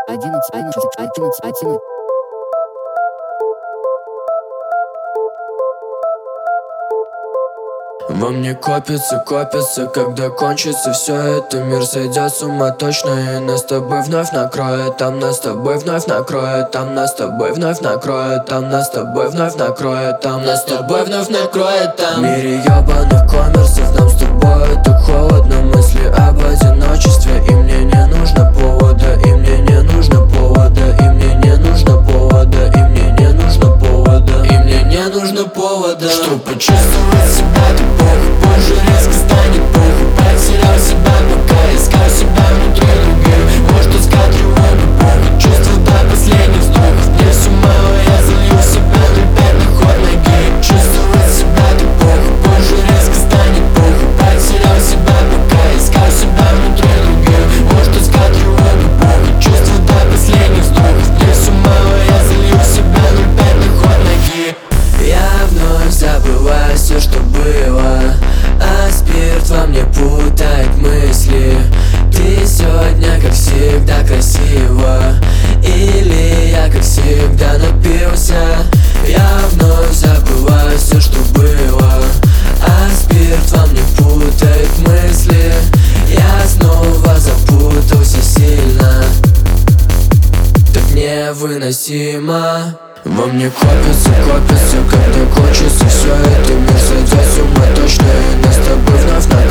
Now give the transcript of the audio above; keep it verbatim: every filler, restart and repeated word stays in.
одиннадцать, одиннадцать, одиннадцать, одиннадцать. Во мне копится, копится, когда кончится все это. Мир сойдет с ума точно, и нас с тобой вновь накроет. Там нас с тобой вновь накроет, там нас с тобой вновь накроет, там нас с тобой вновь накроет, там нас с тобой вновь накроет. Там в мире ебаных коммерсов нам с тобой так холодно. Мысли об одиночестве, и мне не нужно повода, и мне не нужно повода, и мне не нужно повода, и мне не нужно повода, и мне не нужно повода, чтобы почувствовать себя тупо. Позже резко станет плохо. Потерял себя, пока искал себя внутри других. Может искать тревогу, плохо. Чувства до последних вздохов. Мне все мало, я залью себя ноль пять на ход ноги. Чувствовать себя так плохо. Позже резко станет плохо. Потерял себя, пока искал себя внутри других. Может искать тревогу, плохо. Чувства до последних вздохов. Мне все мало, я залью себя ноль пять на ход ноги. Я вновь забываю все, что было, а спирт во мне путает мысли. Ты сегодня, как всегда, красиво, или я, как всегда, напился. Я вновь забываю все, что было, а спирт во мне путает мысли. Я снова запутался сильно, так невыносимо. Во мне копится, копится, когда кончится все это. Мир сойдет с ума точно, и нас с тобой вновь накроет.